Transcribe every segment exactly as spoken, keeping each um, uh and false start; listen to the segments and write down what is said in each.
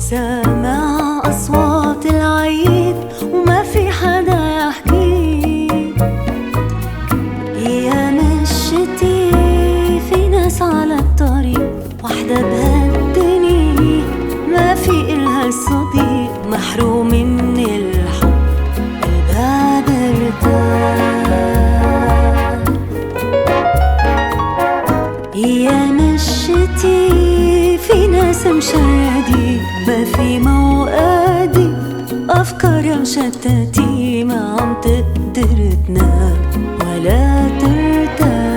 سامع أصوات العيد وما في حدا يحكي. أيام الشتي في ناس على الطريق، وحدة بهالدنيا ما في إلها صديق، محروم من الحب الباب ارتاح. أيام الشتي في ناس مشردين، ما في موقدي أفكار شتاتي، ما عم تقدر تنام ولا ترتاح.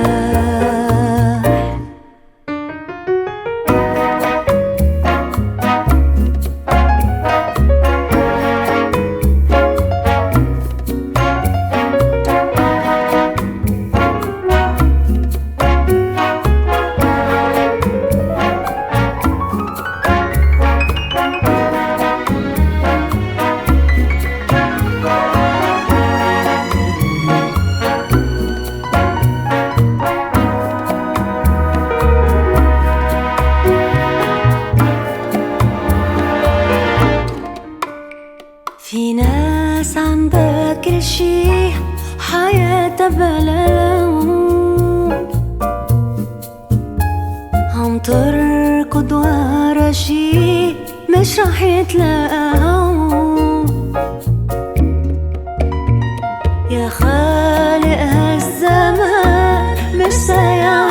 في ناس عندها كل شي، حياتها بلا لون، عم تركض ورا شي مش رح يتلاقى هون. يا خالق هالزمان مش سايع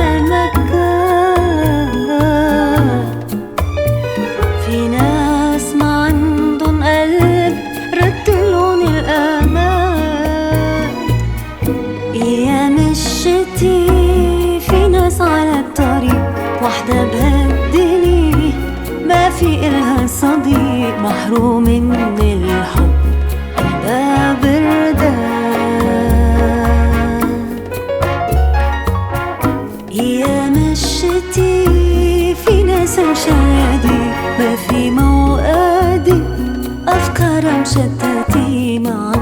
المكان، في ناس ما عندن قلب ردلون الأمان. أيام الشتي في ناس على الطريق، وحدة بهالدنيا ما في إلها صديق، محروم من الحب الباب ردان. أيام الشتي في ناس مشردين، ما في موقدي أفكار مشتتة، ما